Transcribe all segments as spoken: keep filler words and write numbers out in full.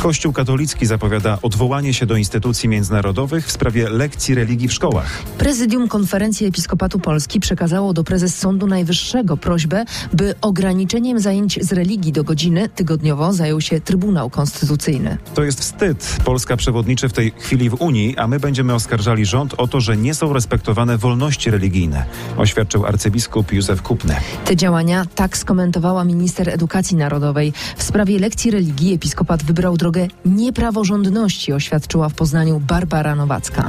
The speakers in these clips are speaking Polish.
Kościół katolicki zapowiada odwołanie się do instytucji międzynarodowych w sprawie lekcji religii w szkołach. Prezydium Konferencji Episkopatu Polski przekazało do prezes Sądu Najwyższego prośbę, by ograniczeniem zajęć z religii do godziny tygodniowo zajął się Trybunał Konstytucyjny. To jest wstyd. Polska przewodniczy w tej chwili w Unii, a my będziemy oskarżali rząd o to, że nie są respektowane wolności religijne, oświadczył arcybiskup Józef Kupny. Te działania tak skomentowała minister edukacji narodowej. W sprawie lekcji religii episkopat wybrał drogę niepraworządności, oświadczyła w Poznaniu Barbara Nowacka.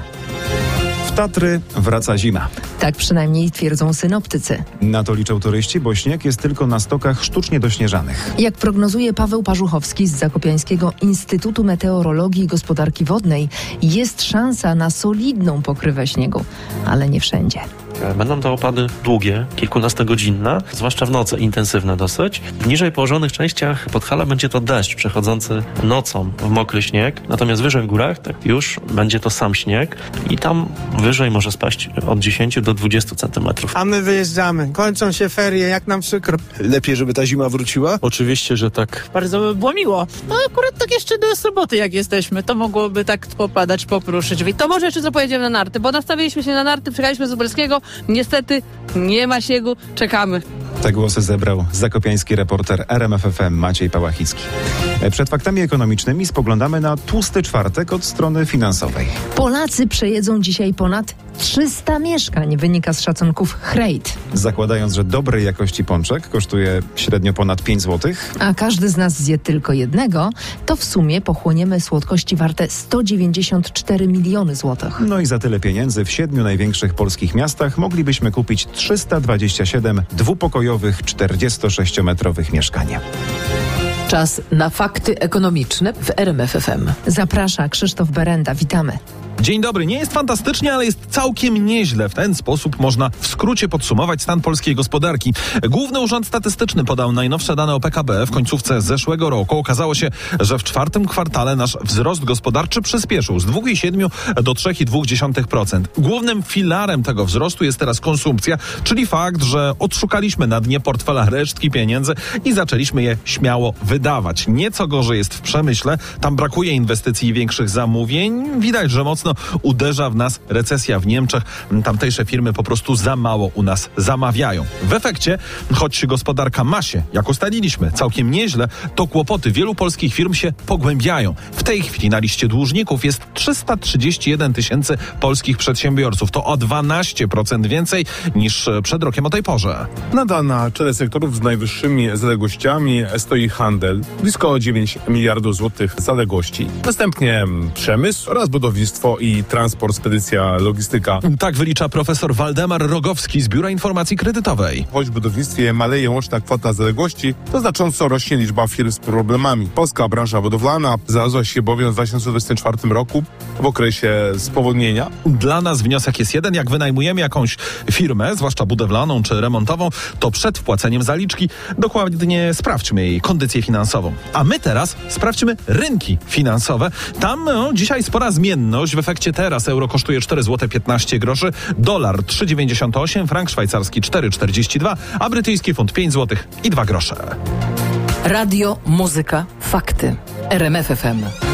W Tatry wraca zima. Tak przynajmniej twierdzą synoptycy. Na to liczą turyści, bo śnieg jest tylko na stokach sztucznie dośnieżanych. Jak prognozuje Paweł Parzuchowski z Zakopiańskiego Instytutu Meteorologii i Gospodarki Wodnej, jest szansa na solidną pokrywę śniegu, ale nie wszędzie. Będą to opady długie, kilkunastogodzinne, zwłaszcza w nocy, intensywne dosyć. W niżej położonych częściach Podhala będzie to deszcz przechodzący nocą w mokry śnieg, natomiast wyżej w górach tak już będzie to sam śnieg i tam wyżej może spaść od dziesięciu do dwudziestu centymetrów. A my wyjeżdżamy. Kończą się ferie, jak nam przykro. Lepiej, żeby ta zima wróciła? Oczywiście, że tak. Bardzo by było miło. No akurat tak jeszcze do soboty jak jesteśmy, to mogłoby tak popadać, popruszyć. I to może jeszcze co pojedziemy na narty, bo nastawiliśmy się na narty, przyjechaliśmy z Lubelskiego. Niestety nie ma śniegu, czekamy. Te głosy zebrał zakopiański reporter R M F F M Maciej Pałachicki. Przed faktami ekonomicznymi spoglądamy na tłusty czwartek od strony finansowej. Polacy przejedzą dzisiaj ponad trzysta mieszkań, wynika z szacunków Hrejt. Zakładając, że dobrej jakości pączek kosztuje średnio ponad pięć złotych. A każdy z nas zje tylko jednego, to w sumie pochłoniemy słodkości warte sto dziewięćdziesiąt cztery miliony złotych. No i za tyle pieniędzy w siedmiu największych polskich miastach moglibyśmy kupić trzysta dwadzieścia siedem dwupokojowych, czterdziestosześciometrowych mieszkań. Czas na fakty ekonomiczne w R M F F M. Zaprasza Krzysztof Berenda. Witamy. Dzień dobry. Nie jest fantastycznie, ale jest całkiem nieźle. W ten sposób można w skrócie podsumować stan polskiej gospodarki. Główny Urząd Statystyczny podał najnowsze dane o P K B w końcówce zeszłego roku. Okazało się, że w czwartym kwartale nasz wzrost gospodarczy przyspieszył z dwa przecinek siedem do trzy przecinek dwa procent. Głównym filarem tego wzrostu jest teraz konsumpcja, czyli fakt, że odszukaliśmy na dnie portfela resztki pieniędzy i zaczęliśmy je śmiało wydawać. Nieco gorzej jest w przemyśle. Tam brakuje inwestycji i większych zamówień. Widać, że mocno uderza w nas recesja w Niemczech. Tamtejsze firmy po prostu za mało u nas zamawiają. W efekcie, choć gospodarka ma się, jak ustaliliśmy, całkiem nieźle, to kłopoty wielu polskich firm się pogłębiają. W tej chwili na liście dłużników jest trzysta trzydzieści jeden tysięcy polskich przedsiębiorców. To o dwanaście procent więcej niż przed rokiem o tej porze. Nadal na czele sektorów z najwyższymi zaległościami stoi handel. Blisko dziewięć miliardów złotych zaległości. Następnie przemysł oraz budownictwo i transport, spedycja, logistyka. Tak wylicza profesor Waldemar Rogowski z Biura Informacji Kredytowej. Choć w budownictwie maleje łączna kwota zaległości, to znacząco rośnie liczba firm z problemami. Polska branża budowlana znalazła się bowiem w dwa tysiące dwudziestym czwartym roku w okresie spowolnienia. Dla nas wniosek jest jeden. Jak wynajmujemy jakąś firmę, zwłaszcza budowlaną czy remontową, to przed wpłaceniem zaliczki dokładnie sprawdźmy jej kondycję finansową. A my teraz sprawdźmy rynki finansowe. Tam no, dzisiaj spora zmienność. W efekcie teraz euro kosztuje cztery złote piętnaście groszy, dolar trzy przecinek dziewięćdziesiąt osiem, frank szwajcarski cztery przecinek czterdzieści dwa, a brytyjski funt pięć złotych i dwa grosze. Radio, muzyka, fakty. R M F F M.